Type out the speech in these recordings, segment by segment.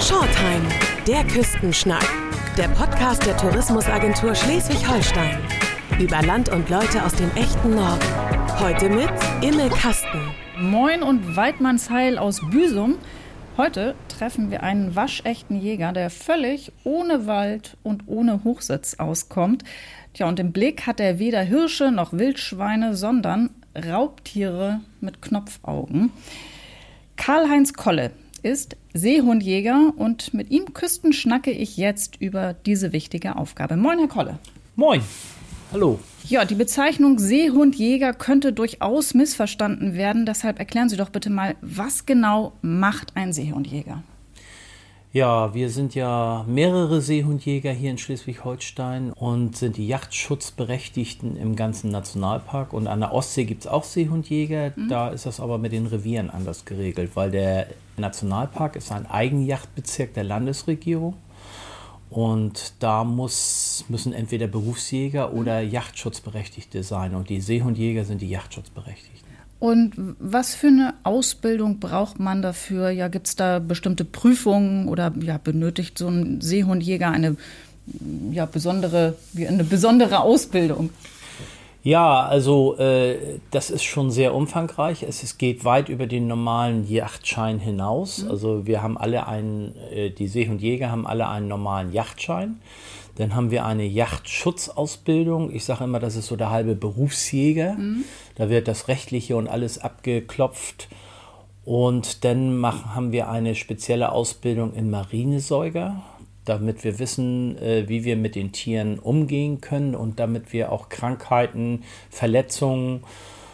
Shortime, der Küstenschnack. Der Podcast der Tourismusagentur Schleswig-Holstein. Über Land und Leute aus dem echten Norden. Heute mit Imme Kasten. Moin und Weidmannsheil aus Büsum. Heute treffen wir einen waschechten Jäger, der völlig ohne Wald und ohne Hochsitz auskommt. Tja, und im Blick hat er weder Hirsche noch Wildschweine, sondern Raubtiere mit Knopfaugen. Karl-Heinz Kolle ist Seehundjäger und mit ihm küstenschnacke ich jetzt über diese wichtige Aufgabe. Moin, Herr Kolle. Moin. Hallo. Ja, die Bezeichnung Seehundjäger könnte durchaus missverstanden werden. Deshalb erklären Sie doch bitte mal, was genau macht ein Seehundjäger? Ja, wir sind ja mehrere Seehundjäger hier in Schleswig-Holstein und sind die Jagdschutzberechtigten im ganzen Nationalpark. Und an der Ostsee gibt es auch Seehundjäger. Da ist das aber mit den Revieren anders geregelt, weil der Nationalpark ist ein Eigenjagdbezirk der Landesregierung. Und da müssen entweder Berufsjäger oder Jagdschutzberechtigte sein. Und die Seehundjäger sind die Jagdschutzberechtigten. Und was für eine Ausbildung braucht man dafür? Ja, gibt es da bestimmte Prüfungen oder ja, benötigt so ein Seehundjäger eine besondere Ausbildung? Ja, also das ist schon sehr umfangreich. Es geht weit über den normalen Yachtschein hinaus. Also wir haben die Seehundjäger haben alle einen normalen Yachtschein. Dann haben wir eine Yachtschutzausbildung. Ich sage immer, das ist so der halbe Berufsjäger. Da wird das Rechtliche und alles abgeklopft. Und dann haben wir eine spezielle Ausbildung im Marinesäuger, damit wir wissen, wie wir mit den Tieren umgehen können und damit wir auch Krankheiten, Verletzungen,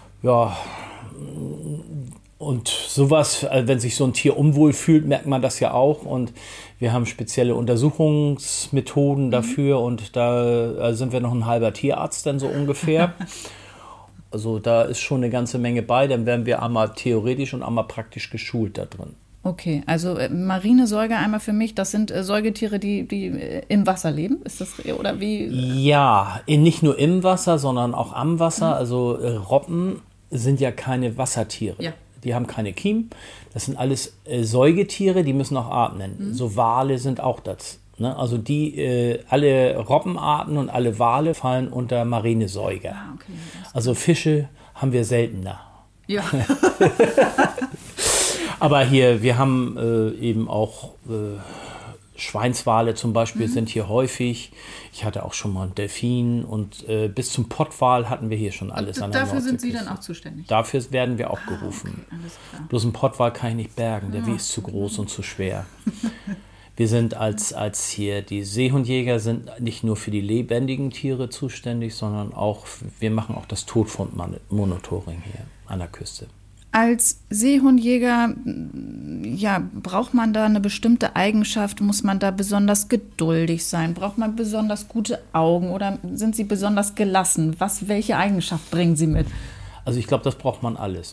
und sowas, wenn sich so ein Tier unwohl fühlt, merkt man das ja auch. Und wir haben spezielle Untersuchungsmethoden dafür und da sind wir noch ein halber Tierarzt dann so ungefähr. Also da ist schon eine ganze Menge bei, dann werden wir einmal theoretisch und einmal praktisch geschult da drin. Okay, also Marinesäuger einmal für mich, das sind Säugetiere, die im Wasser leben, ist das oder wie? Ja, nicht nur im Wasser, sondern auch am Wasser. Also Robben sind ja keine Wassertiere. Ja. Die haben keine Kiemen. Das sind alles Säugetiere, die müssen auch atmen. So Wale sind auch das. Ne? Also alle Robbenarten und alle Wale fallen unter Marinesäuger. Ah, okay. Also Fische haben wir seltener. Ja. Aber hier, wir haben eben auch Schweinswale zum Beispiel sind hier häufig. Ich hatte auch schon mal einen Delfin und bis zum Pottwal hatten wir hier schon alles an der Dafür sind Sie Nordseeküste. dann auch zuständig? Dafür werden wir auch gerufen. Okay, alles klar. Bloß einen Pottwal kann ich nicht bergen, der ist zu groß und zu schwer. Wir sind als hier, die Seehundjäger sind nicht nur für die lebendigen Tiere zuständig, sondern auch, wir machen auch das Totfundmonitoring hier an der Küste. Als Seehundjäger, braucht man da eine bestimmte Eigenschaft? Muss man da besonders geduldig sein? Braucht man besonders gute Augen oder sind Sie besonders gelassen? Welche Eigenschaft bringen Sie mit? Also ich glaube, das braucht man alles.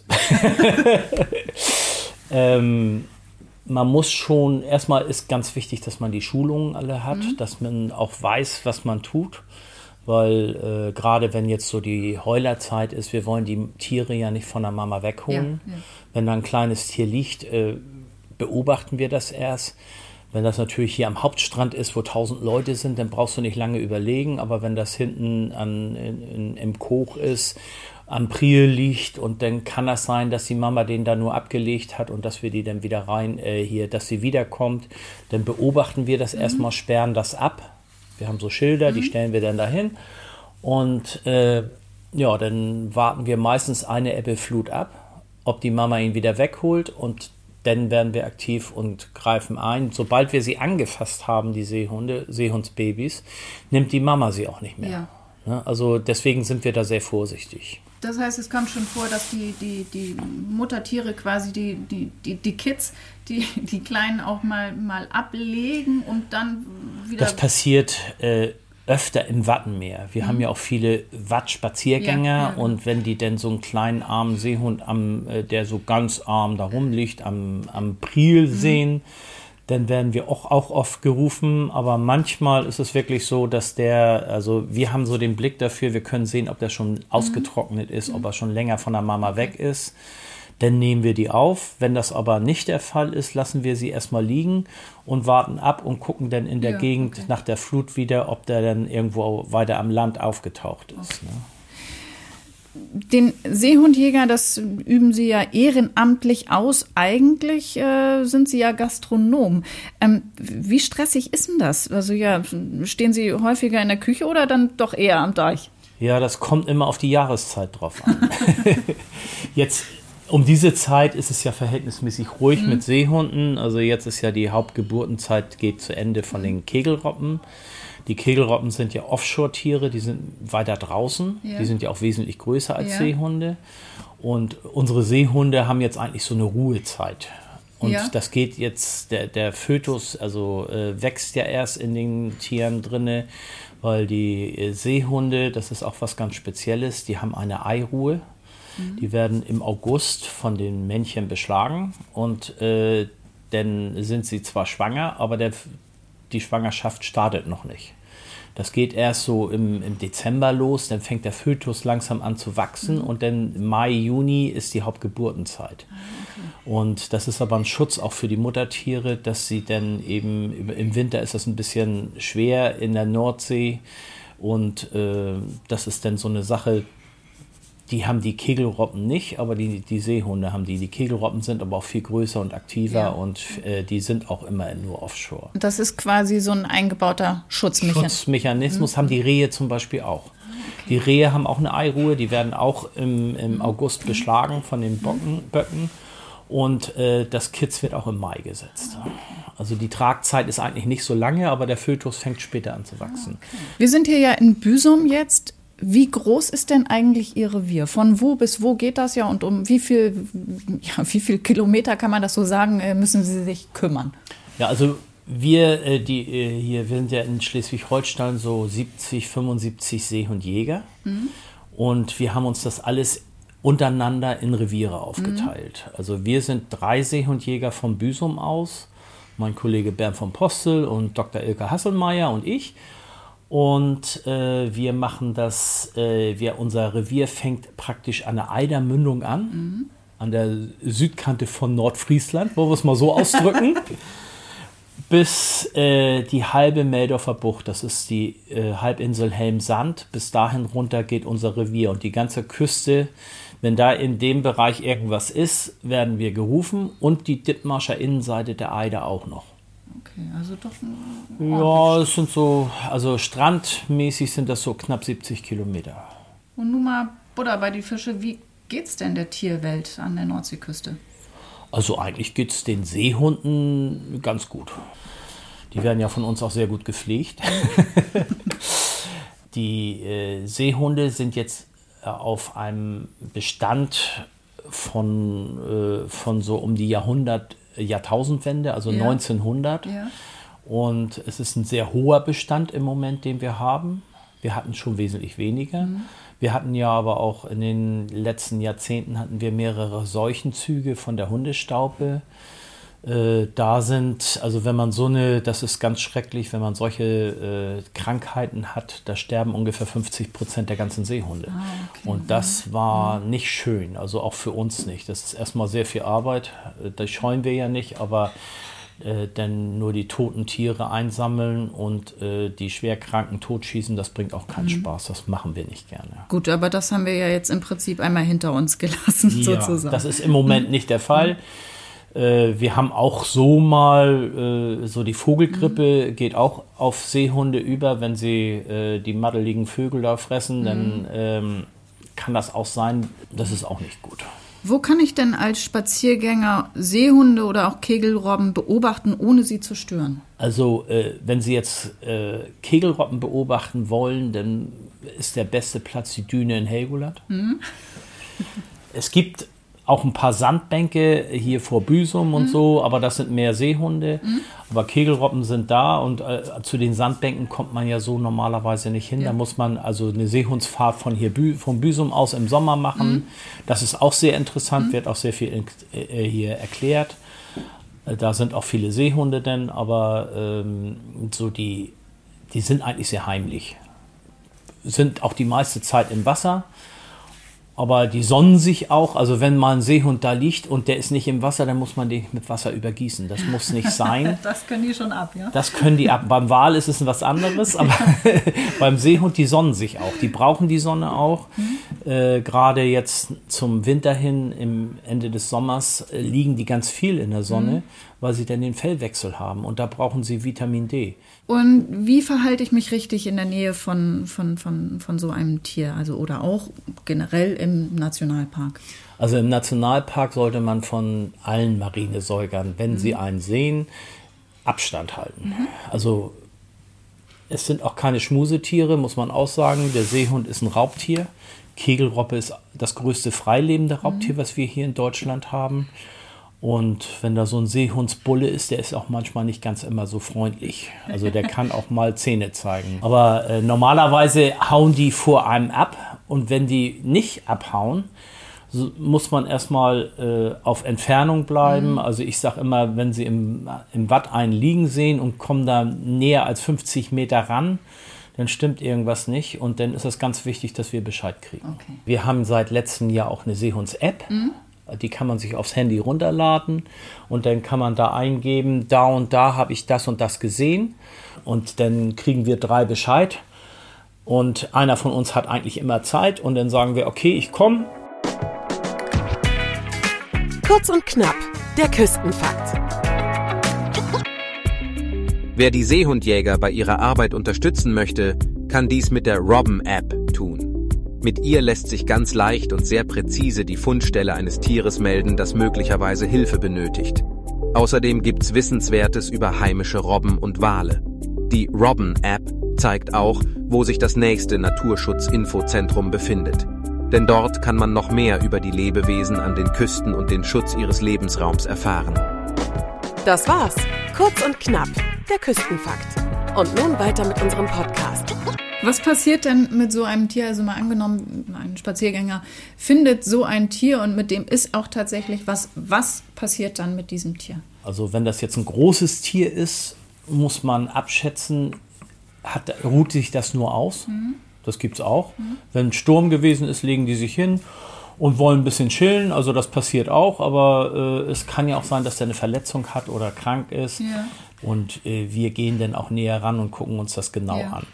Man muss schon, erstmal ist ganz wichtig, dass man die Schulungen alle hat, dass man auch weiß, was man tut. Weil gerade wenn jetzt so die Heulerzeit ist, wir wollen die Tiere ja nicht von der Mama wegholen. Ja. Wenn da ein kleines Tier liegt, beobachten wir das erst. Wenn das natürlich hier am Hauptstrand ist, wo 1000 Leute sind, dann brauchst du nicht lange überlegen. Aber wenn das hinten im Koch ist, am Priel liegt und dann kann das sein, dass die Mama den da nur abgelegt hat und dass wir die dann wieder dass sie wiederkommt. Dann beobachten wir das erstmal, sperren das ab. Wir haben so Schilder, die stellen wir dann dahin und dann warten wir meistens eine Ebbeflut ab, ob die Mama ihn wieder wegholt und dann werden wir aktiv und greifen ein. Sobald wir sie angefasst haben, die Seehundsbabys, nimmt die Mama sie auch nicht mehr. Ja. Ne? Also deswegen sind wir da sehr vorsichtig. Das heißt, es kommt schon vor, dass die Muttertiere quasi die Kids, die Kleinen auch mal ablegen und dann wieder... Das passiert öfter im Wattenmeer. Wir haben ja auch viele Wattspaziergänger und wenn die denn so einen kleinen armen Seehund, der so ganz arm da rumliegt, am Priel sehen, dann werden wir auch oft gerufen, aber manchmal ist es wirklich so, dass wir haben so den Blick dafür, wir können sehen, ob der schon ausgetrocknet ist, ob er schon länger von der Mama weg ist. dann nehmen wir die auf. Wenn das aber nicht der Fall ist, lassen wir sie erstmal liegen und warten ab und gucken dann in der Gegend nach der Flut wieder, ob der dann irgendwo weiter am Land aufgetaucht ist. Ne? Den Seehundjäger, das üben Sie ja ehrenamtlich aus. Eigentlich sind Sie ja Gastronom. Wie stressig ist denn das? Also stehen Sie häufiger in der Küche oder dann doch eher am Deich? Ja, das kommt immer auf die Jahreszeit drauf an. Jetzt um diese Zeit ist es ja verhältnismäßig ruhig mit Seehunden. Also jetzt ist ja die Hauptgeburtenzeit, geht zu Ende von den Kegelrobben. Die Kegelrobben sind ja Offshore-Tiere, die sind weiter draußen. Ja. Die sind ja auch wesentlich größer als Seehunde. Und unsere Seehunde haben jetzt eigentlich so eine Ruhezeit. Und das geht jetzt, der Fötus, also wächst ja erst in den Tieren drinne, weil die Seehunde, das ist auch was ganz Spezielles, die haben eine Eiruhe. Die werden im August von den Männchen beschlagen und dann sind sie zwar schwanger, aber die Schwangerschaft startet noch nicht. Das geht erst so im Dezember los, dann fängt der Fötus langsam an zu wachsen und dann Mai, Juni ist die Hauptgeburtenzeit. Okay. Und das ist aber ein Schutz auch für die Muttertiere, dass sie dann eben, im Winter ist das ein bisschen schwer in der Nordsee und das ist dann so eine Sache, die haben die Kegelrobben nicht, aber die Seehunde haben die. Die Kegelrobben sind aber auch viel größer und aktiver und die sind auch immer nur offshore. Das ist quasi so ein eingebauter Schutzmechanismus haben die Rehe zum Beispiel auch. Okay. Die Rehe haben auch eine Eiruhe, die werden auch im August beschlagen von den Böcken und das Kitz wird auch im Mai gesetzt. Also die Tragzeit ist eigentlich nicht so lange, aber der Fötus fängt später an zu wachsen. Okay. Wir sind hier ja in Büsum jetzt. Wie groß ist denn eigentlich Ihr Revier? Von wo bis wo geht das ja und um wie viel Kilometer, kann man das so sagen, müssen Sie sich kümmern? Ja, also wir sind ja in Schleswig-Holstein so 75 Seehundjäger und wir haben uns das alles untereinander in Reviere aufgeteilt. Also wir sind 3 Seehundjäger von Büsum aus, mein Kollege Bernd von Postel und Dr. Ilka Hasselmeier und ich. Und wir machen das, unser Revier fängt praktisch an der Eidermündung an, an der Südkante von Nordfriesland, wollen wir es mal so ausdrücken, bis die halbe Meldorfer Bucht, das ist die Halbinsel Helmsand, bis dahin runter geht unser Revier. Und die ganze Küste, wenn da in dem Bereich irgendwas ist, werden wir gerufen und die Dithmarscher Innenseite der Eider auch noch. Okay, also doch ja, es sind so, also strandmäßig sind das so knapp 70 Kilometer. Und nun mal Butter bei die Fische, wie geht's denn der Tierwelt an der Nordseeküste? Also eigentlich geht's den Seehunden ganz gut. Die werden ja von uns auch sehr gut gepflegt. Die Seehunde sind jetzt auf einem Bestand von so um die Jahrtausendwende, also 1900. Ja. Und es ist ein sehr hoher Bestand im Moment, den wir haben. Wir hatten schon wesentlich weniger. Wir hatten ja aber auch in den letzten Jahrzehnten hatten wir mehrere Seuchenzüge von der Hundestaupe. Da sind, also wenn man das ist ganz schrecklich, wenn man solche Krankheiten hat, da sterben ungefähr 50% der ganzen Seehunde. Okay. Und das war nicht schön, also auch für uns nicht. Das ist erstmal sehr viel Arbeit, das scheuen wir ja nicht, aber dann nur die toten Tiere einsammeln und die Schwerkranken totschießen, das bringt auch keinen Spaß, das machen wir nicht gerne. Gut, aber das haben wir ja jetzt im Prinzip einmal hinter uns gelassen, sozusagen. Das ist im Moment nicht der Fall. Wir haben auch so mal, so die Vogelgrippe geht auch auf Seehunde über, wenn sie die maddeligen Vögel da fressen, dann kann das auch sein, das ist auch nicht gut. Wo kann ich denn als Spaziergänger Seehunde oder auch Kegelrobben beobachten, ohne sie zu stören? Also wenn Sie jetzt Kegelrobben beobachten wollen, dann ist der beste Platz die Düne in Helgoland. Es gibt auch ein paar Sandbänke hier vor Büsum und so, aber das sind mehr Seehunde. Aber Kegelrobben sind da und zu den Sandbänken kommt man ja so normalerweise nicht hin. Da muss man also eine Seehundsfahrt von Büsum aus im Sommer machen. Das ist auch sehr interessant, wird auch sehr viel hier erklärt. Da sind auch viele Seehunde denn, aber so die sind eigentlich sehr heimlich. Sind auch die meiste Zeit im Wasser. Aber die sonnen sich auch, also wenn mal ein Seehund da liegt und der ist nicht im Wasser, dann muss man den mit Wasser übergießen. Das muss nicht sein. Das können die schon ab, ja? Das können die ab. Beim Wal ist es was anderes, aber beim Seehund, die sonnen sich auch. Die brauchen die Sonne auch. Gerade jetzt zum Winter hin, im Ende des Sommers, liegen die ganz viel in der Sonne, weil sie dann den Fellwechsel haben. Und da brauchen sie Vitamin D. Und wie verhalte ich mich richtig in der Nähe von so einem Tier? Also oder auch generell im Nationalpark? Also im Nationalpark sollte man von allen Marinesäugern, wenn sie einen sehen, Abstand halten. Also es sind auch keine Schmusetiere, muss man auch sagen. Der Seehund ist ein Raubtier. Kegelrobbe ist das größte freilebende Raubtier, was wir hier in Deutschland haben. Und wenn da so ein Seehundsbulle ist, der ist auch manchmal nicht ganz immer so freundlich. Also der kann auch mal Zähne zeigen. Aber normalerweise hauen die vor einem ab. Und wenn die nicht abhauen, so muss man erstmal auf Entfernung bleiben. Also ich sage immer, wenn sie im Watt einen liegen sehen und kommen da näher als 50 Meter ran, dann stimmt irgendwas nicht. Und dann ist es ganz wichtig, dass wir Bescheid kriegen. Okay. Wir haben seit letztem Jahr auch eine Seehunds-App. Die kann man sich aufs Handy runterladen und dann kann man da eingeben, da und da habe ich das und das gesehen und dann kriegen wir 3 Bescheid und einer von uns hat eigentlich immer Zeit und dann sagen wir, okay, ich komme. Kurz und knapp, der Küstenfakt. Wer die Seehundjäger bei ihrer Arbeit unterstützen möchte, kann dies mit der Robben-App tun. Mit ihr lässt sich ganz leicht und sehr präzise die Fundstelle eines Tieres melden, das möglicherweise Hilfe benötigt. Außerdem gibt's Wissenswertes über heimische Robben und Wale. Die Robben-App zeigt auch, wo sich das nächste Naturschutzinfozentrum befindet. Denn dort kann man noch mehr über die Lebewesen an den Küsten und den Schutz ihres Lebensraums erfahren. Das war's. Kurz und knapp, der Küstenfakt. Und nun weiter mit unserem Podcast. Was passiert denn mit so einem Tier? Also mal angenommen, ein Spaziergänger findet so ein Tier und mit dem ist auch tatsächlich was. Was passiert dann mit diesem Tier? Also wenn das jetzt ein großes Tier ist, muss man abschätzen, ruht sich das nur aus? Das gibt's auch. Wenn ein Sturm gewesen ist, legen die sich hin und wollen ein bisschen chillen. Also das passiert auch, aber es kann ja auch sein, dass der eine Verletzung hat oder krank ist. Ja. Und wir gehen dann auch näher ran und gucken uns das genau an.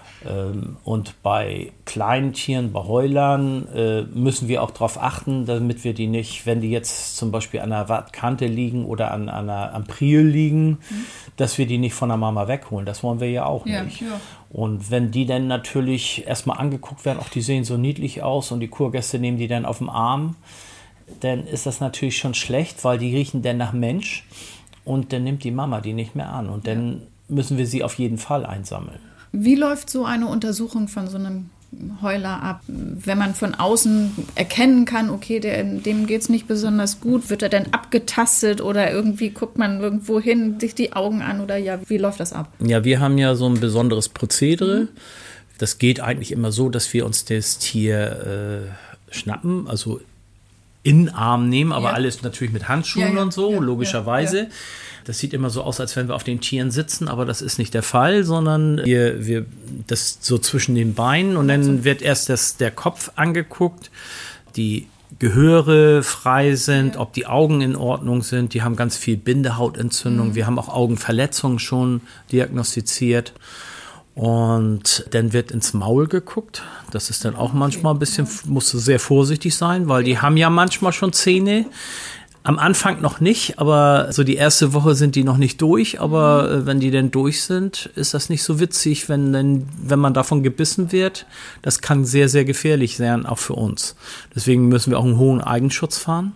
Und bei kleinen Tieren, bei Heulern, müssen wir auch darauf achten, damit wir die nicht, wenn die jetzt zum Beispiel an der Wattkante liegen oder am Priel liegen, dass wir die nicht von der Mama wegholen. Das wollen wir ja auch nicht. Ja. Und wenn die dann natürlich erstmal angeguckt werden, auch die sehen so niedlich aus und die Kurgäste nehmen die dann auf den Arm, dann ist das natürlich schon schlecht, weil die riechen dann nach Mensch und dann nimmt die Mama die nicht mehr an. Und dann müssen wir sie auf jeden Fall einsammeln. Wie läuft so eine Untersuchung von so einem Heuler ab? Wenn man von außen erkennen kann, okay, dem geht es nicht besonders gut, wird er dann abgetastet oder irgendwie guckt man irgendwo hin, sich die Augen an oder wie läuft das ab? Ja, wir haben ja so ein besonderes Prozedere. Das geht eigentlich immer so, dass wir uns das Tier schnappen, also in den Arm nehmen, aber alles natürlich mit Handschuhen und so, logischerweise. Ja. Das sieht immer so aus, als wenn wir auf den Tieren sitzen, aber das ist nicht der Fall, sondern wir das so zwischen den Beinen und dann wird erst der Kopf angeguckt, die Gehöre frei sind, ob die Augen in Ordnung sind. Die haben ganz viel Bindehautentzündung. Wir haben auch Augenverletzungen schon diagnostiziert. Und dann wird ins Maul geguckt. Das ist dann auch manchmal ein bisschen, musst du sehr vorsichtig sein, weil die haben ja manchmal schon Zähne. Am Anfang noch nicht, aber so die erste Woche sind die noch nicht durch. Aber wenn die denn durch sind, ist das nicht so witzig, wenn man davon gebissen wird. Das kann sehr, sehr gefährlich sein, auch für uns. Deswegen müssen wir auch einen hohen Eigenschutz fahren.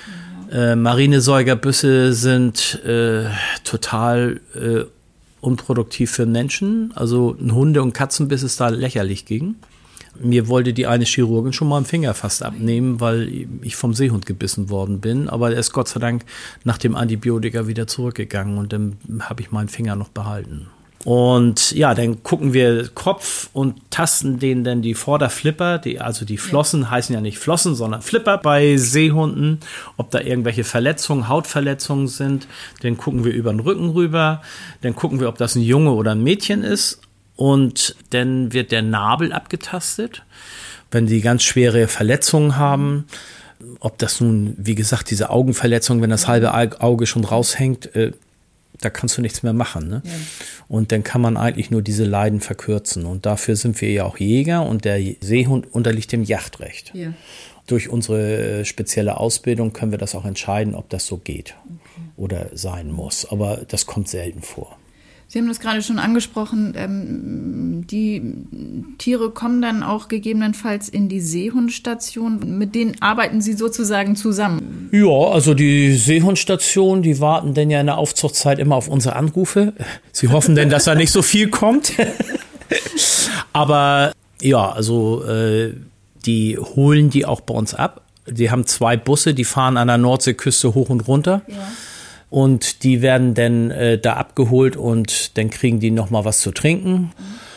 Marinesäugerbisse sind total unproduktiv für Menschen. Also ein Hunde- und Katzenbiss ist da lächerlich gegen. Mir wollte die eine Chirurgin schon mal einen Finger fast abnehmen, weil ich vom Seehund gebissen worden bin. Aber er ist Gott sei Dank nach dem Antibiotika wieder zurückgegangen und dann habe ich meinen Finger noch behalten. Und ja, dann gucken wir Kopf und tasten denen dann die Vorderflipper, also die Flossen heißen ja nicht Flossen, sondern Flipper bei Seehunden, ob da irgendwelche Verletzungen, Hautverletzungen sind. Dann gucken wir über den Rücken rüber, dann gucken wir, ob das ein Junge oder ein Mädchen ist. Und dann wird der Nabel abgetastet, wenn die ganz schwere Verletzungen haben, ob das nun, wie gesagt, diese Augenverletzung, wenn das halbe Auge schon raushängt, da kannst du nichts mehr machen. Ne? Ja. Und dann kann man eigentlich nur diese Leiden verkürzen. Und dafür sind wir ja auch Jäger und der Seehund unterliegt dem Jagdrecht. Ja. Durch unsere spezielle Ausbildung können wir das auch entscheiden, ob das so geht oder sein muss. Aber das kommt selten vor. Sie haben das gerade schon angesprochen, die Tiere kommen dann auch gegebenenfalls in die Seehundstation. Mit denen arbeiten Sie sozusagen zusammen? Ja, also die Seehundstation, die warten denn ja in der Aufzuchtzeit immer auf unsere Anrufe. Sie hoffen denn, dass da nicht so viel kommt. Aber ja, also die holen die auch bei uns ab. Die haben 2 Busse, die fahren an der Nordseeküste hoch und runter. Ja. Und die werden dann da abgeholt und dann kriegen die noch mal was zu trinken.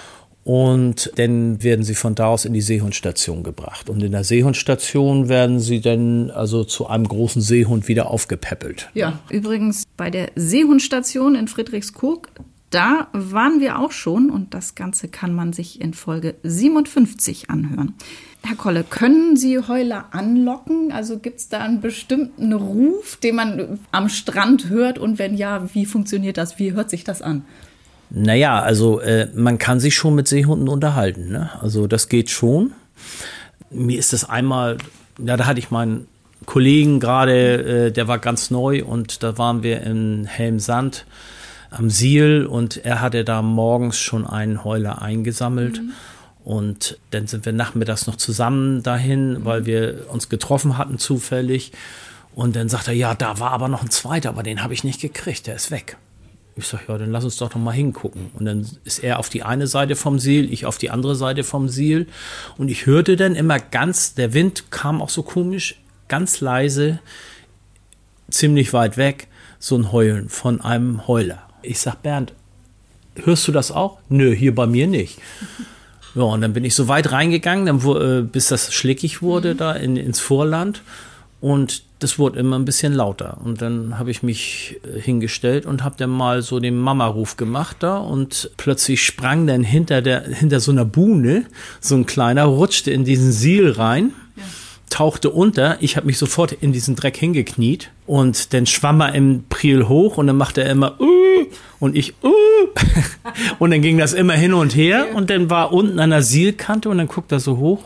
Und dann werden sie von da aus in die Seehundstation gebracht. Und in der Seehundstation werden sie dann also zu einem großen Seehund wieder aufgepäppelt. Ja, übrigens bei der Seehundstation in Friedrichskoog, da waren wir auch schon. Und das Ganze kann man sich in Folge 57 anhören. Herr Kolle, können Sie Heuler anlocken? Also gibt es da einen bestimmten Ruf, den man am Strand hört? Und wenn ja, wie funktioniert das? Wie hört sich das an? Naja, also man kann sich schon mit Seehunden unterhalten. Ne? Also das geht schon. Mir ist das einmal, ja, da hatte ich meinen Kollegen gerade, der war ganz neu und da waren wir in Helmsand am Siel und er hatte da morgens schon einen Heuler eingesammelt. Und dann sind wir nachmittags noch zusammen dahin, weil wir uns getroffen hatten zufällig. Und dann sagt er, ja, da war aber noch ein zweiter, aber den habe ich nicht gekriegt, der ist weg. Ich sage, ja, dann lass uns doch noch mal hingucken. Und dann ist er auf die eine Seite vom Siel, ich auf die andere Seite vom Siel. Und ich hörte dann immer der Wind kam auch so komisch, ganz leise, ziemlich weit weg, so ein Heulen von einem Heuler. Ich sag, Bernd, hörst du das auch? Nö, hier bei mir nicht. Ja, und dann bin ich so weit reingegangen, bis das schlickig wurde da ins Vorland. Und das wurde immer ein bisschen lauter. Und dann habe ich mich hingestellt und habe dann mal so den Mama-Ruf gemacht da. Und plötzlich sprang dann hinter so einer Buhne so ein Kleiner, rutschte in diesen Siel rein. Ja. Tauchte unter, ich habe mich sofort in diesen Dreck hingekniet und dann schwamm er im Priel hoch und dann machte er immer und ich und dann ging das immer hin und her und dann war unten an der Sielkante und dann guckt er so hoch,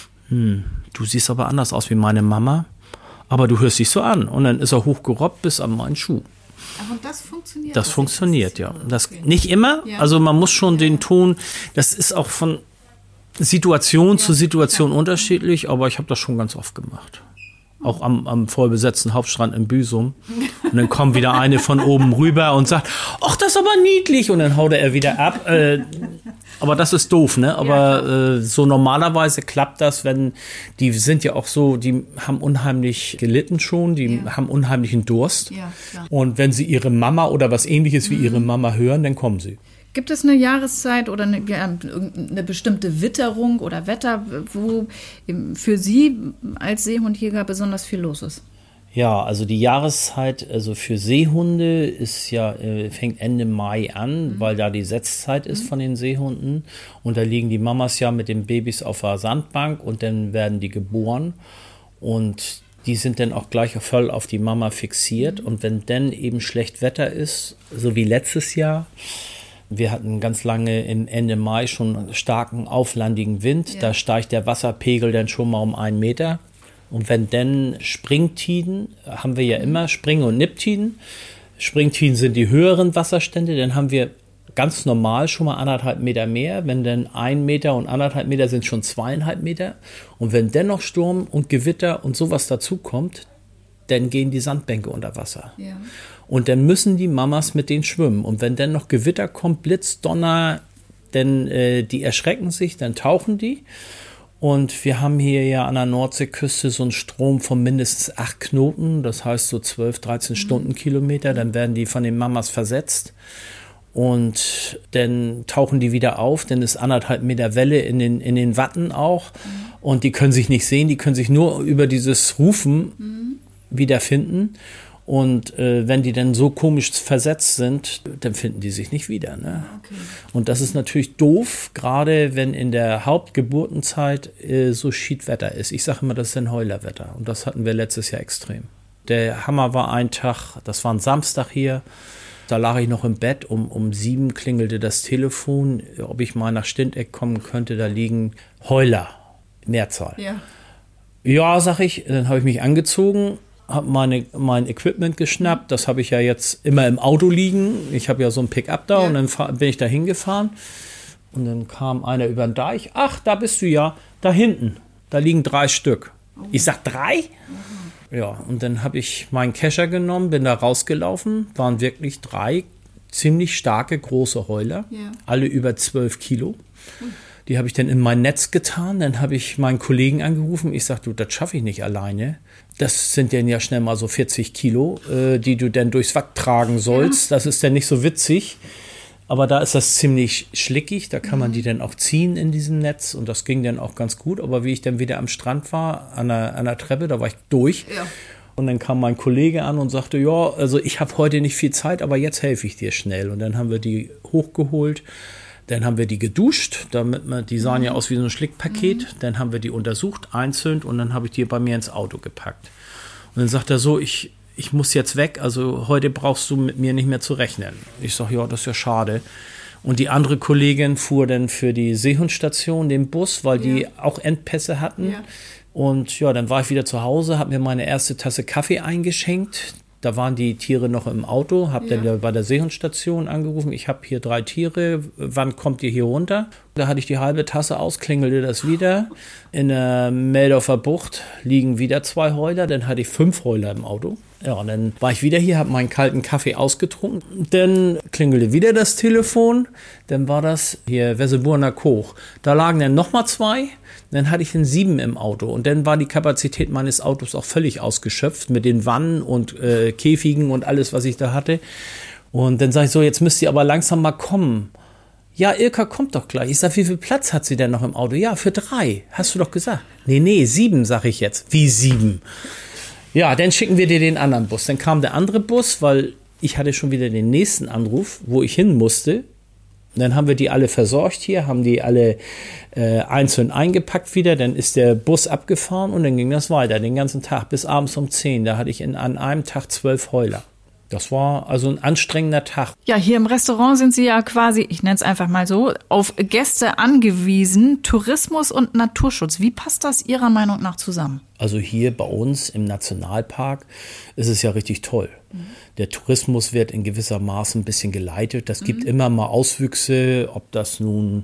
du siehst aber anders aus wie meine Mama, aber du hörst dich so an und dann ist er hochgerobbt bis an meinen Schuh. Aber das funktioniert? Das funktioniert, ja. Das nicht immer, also man muss schon den Ton, das ist auch von Situation zu Situation unterschiedlich, aber ich habe das schon ganz oft gemacht. Auch am vollbesetzten Hauptstrand in Büsum. Und dann kommt wieder eine von oben rüber und sagt, ach, das ist aber niedlich. Und dann haut er wieder ab. Aber das ist doof, ne? Aber so normalerweise klappt das, wenn, die sind ja auch so, die haben unheimlich gelitten schon, die haben unheimlichen Durst. Ja, klar. Und wenn sie ihre Mama oder was Ähnliches wie ihre Mama hören, dann kommen sie. Gibt es eine Jahreszeit oder eine bestimmte Witterung oder Wetter, wo für Sie als Seehundjäger besonders viel los ist? Ja, also die Jahreszeit, also für Seehunde ist ja, fängt Ende Mai an, weil da die Setzzeit ist von den Seehunden. Und da liegen die Mamas ja mit den Babys auf der Sandbank und dann werden die geboren. Und die sind dann auch gleich voll auf die Mama fixiert. Und wenn dann eben schlecht Wetter ist, so wie letztes Jahr, wir hatten ganz lange im Ende Mai schon starken auflandigen Wind. Ja. Da steigt der Wasserpegel dann schon mal um 1 Meter. Und wenn dann Springtiden, haben wir ja immer Spring- und Nipptiden. Springtiden sind die höheren Wasserstände. Dann haben wir ganz normal schon mal 1,5 Meter mehr. Wenn dann 1 Meter und 1,5 Meter sind schon 2,5 Meter. Und wenn dann noch Sturm und Gewitter und sowas dazukommt, dann gehen die Sandbänke unter Wasser. Ja. Und dann müssen die Mamas mit denen schwimmen. Und wenn dann noch Gewitter kommt, Blitz, Donner, dann die erschrecken sich, dann tauchen die. Und wir haben hier ja an der Nordseeküste so einen Strom von mindestens 8 Knoten, das heißt so 12, 13 Stundenkilometer. Dann werden die von den Mamas versetzt. Und dann tauchen die wieder auf, dann ist 1,5 Meter Welle in den Watten auch. Und die können sich nicht sehen, die können sich nur über dieses Rufen wiederfinden. Und wenn die dann so komisch versetzt sind, dann finden die sich nicht wieder. Ne? Okay. Und das ist natürlich doof, gerade wenn in der Hauptgeburtenzeit so Schiedwetter ist. Ich sage immer, das ist ein Heulerwetter. Und das hatten wir letztes Jahr extrem. Der Hammer war ein Tag, das war ein Samstag hier. Da lag ich noch im Bett, um 7 klingelte das Telefon, ob ich mal nach Stindeck kommen könnte, da liegen Heuler, Mehrzahl. Ja, sag ich, dann habe ich mich angezogen, habe mein Equipment geschnappt, das habe ich ja jetzt immer im Auto liegen, ich habe ja so ein Pickup da und dann bin ich da hingefahren und dann kam einer über den Deich, ach, da bist du ja, da hinten, da liegen 3 Stück. Ich sag 3? Ja, und dann habe ich meinen Kescher genommen, bin da rausgelaufen, waren wirklich 3 ziemlich starke, große Heuler, alle über 12 Kilo. Die habe ich dann in mein Netz getan, dann habe ich meinen Kollegen angerufen, ich sage, du, das schaffe ich nicht alleine. Das sind dann ja schnell mal so 40 Kilo, die du dann durchs Watt tragen sollst, das ist dann nicht so witzig. Aber da ist das ziemlich schlickig, da kann man die dann auch ziehen in diesem Netz und das ging dann auch ganz gut. Aber wie ich dann wieder am Strand war, an der Treppe, da war ich durch. Ja. Und dann kam mein Kollege an und sagte, ja, also ich habe heute nicht viel Zeit, aber jetzt helfe ich dir schnell. Und dann haben wir die hochgeholt, dann haben wir die geduscht, die sahen ja aus wie so ein Schlickpaket. Dann haben wir die untersucht, einzeln und dann habe ich die bei mir ins Auto gepackt. Und dann sagt er so, ich muss jetzt weg, also heute brauchst du mit mir nicht mehr zu rechnen. Ich sage, ja, das ist ja schade. Und die andere Kollegin fuhr dann für die Seehundstation den Bus, weil die auch Engpässe hatten. Ja. Und ja, dann war ich wieder zu Hause, habe mir meine erste Tasse Kaffee eingeschenkt. Da waren die Tiere noch im Auto, habe dann bei der Seehundstation angerufen, ich habe hier 3 Tiere, wann kommt ihr hier runter? Da hatte ich die halbe Tasse aus, klingelte das wieder. In der Meldorfer Bucht liegen wieder 2 Heuler, dann hatte ich 5 Heuler im Auto. Ja, und dann war ich wieder hier, habe meinen kalten Kaffee ausgetrunken. Dann klingelte wieder das Telefon, dann war das hier Wesseburner Koch. Da lagen dann nochmal 2. Dann hatte ich 7 im Auto und dann war die Kapazität meines Autos auch völlig ausgeschöpft mit den Wannen und Käfigen und alles, was ich da hatte. Und dann sage ich so, jetzt müsst ihr aber langsam mal kommen. Ja, Ilka kommt doch gleich. Ich sage, wie viel Platz hat sie denn noch im Auto? Ja, für 3, hast du doch gesagt. Nee, 7, sage ich jetzt. Wie 7? Ja, dann schicken wir dir den anderen Bus. Dann kam der andere Bus, weil ich hatte schon wieder den nächsten Anruf, wo ich hin musste. Dann haben wir die alle versorgt hier, haben die alle einzeln eingepackt wieder. Dann ist der Bus abgefahren und dann ging das weiter, den ganzen Tag bis abends um 10. Da hatte ich an einem Tag 12 Heuler. Das war also ein anstrengender Tag. Ja, hier im Restaurant sind Sie ja quasi, ich nenne es einfach mal so, auf Gäste angewiesen. Tourismus und Naturschutz. Wie passt das Ihrer Meinung nach zusammen? Also hier bei uns im Nationalpark ist es ja richtig toll. Der Tourismus wird in gewisser Maße ein bisschen geleitet. Das gibt immer mal Auswüchse, ob das nun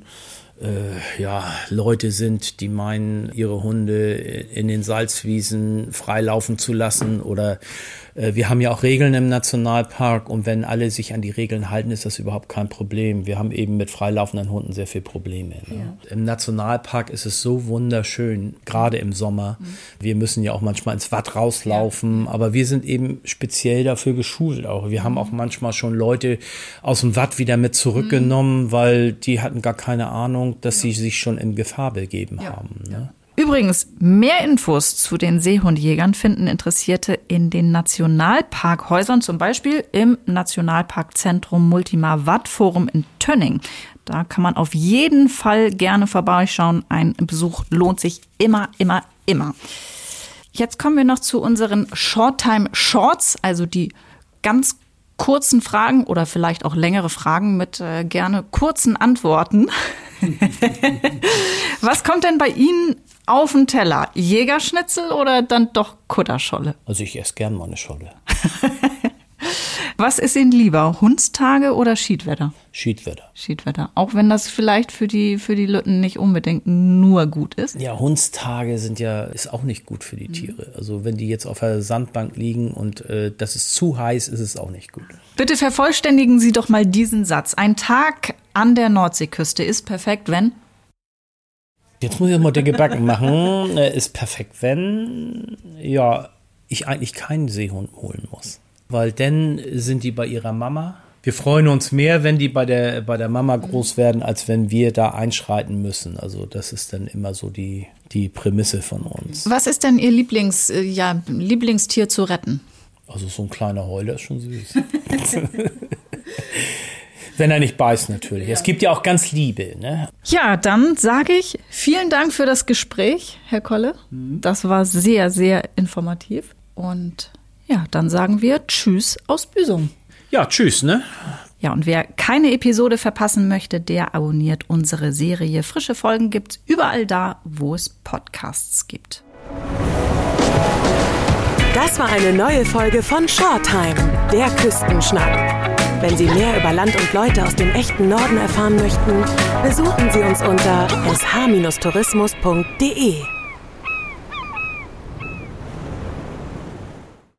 Leute sind, die meinen, ihre Hunde in den Salzwiesen freilaufen zu lassen oder wir haben ja auch Regeln im Nationalpark und wenn alle sich an die Regeln halten, ist das überhaupt kein Problem. Wir haben eben mit freilaufenden Hunden sehr viel Probleme. Ne? Ja. Im Nationalpark ist es so wunderschön, gerade im Sommer. Wir müssen ja auch manchmal ins Watt rauslaufen, aber wir sind eben speziell dafür geschult auch. Wir haben auch manchmal schon Leute aus dem Watt wieder mit zurückgenommen, weil die hatten gar keine Ahnung, dass sie sich schon in Gefahr begeben haben. Ne? Übrigens, mehr Infos zu den Seehundjägern finden Interessierte in den Nationalparkhäusern, zum Beispiel im Nationalparkzentrum Multimar Wattforum in Tönning. Da kann man auf jeden Fall gerne vorbeischauen. Ein Besuch lohnt sich immer, immer, immer. Jetzt kommen wir noch zu unseren Shorttime Shorts, also die ganz kurzen Fragen oder vielleicht auch längere Fragen mit gerne kurzen Antworten. Was kommt denn bei Ihnen auf den Teller? Jägerschnitzel oder dann doch Kutterscholle? Also ich esse gern mal eine Scholle. Was ist Ihnen lieber, Hundstage oder Schiedwetter? Schiedwetter. Schiedwetter, auch wenn das vielleicht für die Lütten nicht unbedingt nur gut ist. Ja, Hundstage ist auch nicht gut für die Tiere. Also wenn die jetzt auf der Sandbank liegen und das ist zu heiß, ist es auch nicht gut. Bitte vervollständigen Sie doch mal diesen Satz. Ein Tag an der Nordseeküste ist perfekt, wenn? Jetzt muss ich mal den Gebacken machen. Ist perfekt, wenn ich eigentlich keinen Seehund holen muss. Weil dann sind die bei ihrer Mama. Wir freuen uns mehr, wenn die bei der Mama groß werden, als wenn wir da einschreiten müssen. Also das ist dann immer so die Prämisse von uns. Was ist denn Ihr Lieblingstier zu retten? Also so ein kleiner Heuler ist schon süß. Wenn er nicht beißt natürlich. Es gibt ja auch ganz Liebe. Ne? Ja, dann sage ich vielen Dank für das Gespräch, Herr Kolle. Das war sehr, sehr informativ. Und ja, dann sagen wir Tschüss aus Büsum. Ja, tschüss, ne? Ja, und wer keine Episode verpassen möchte, der abonniert unsere Serie. Frische Folgen gibt's überall da, wo es Podcasts gibt. Das war eine neue Folge von Shorttime, der Küstenschnack. Wenn Sie mehr über Land und Leute aus dem echten Norden erfahren möchten, besuchen Sie uns unter sh-tourismus.de.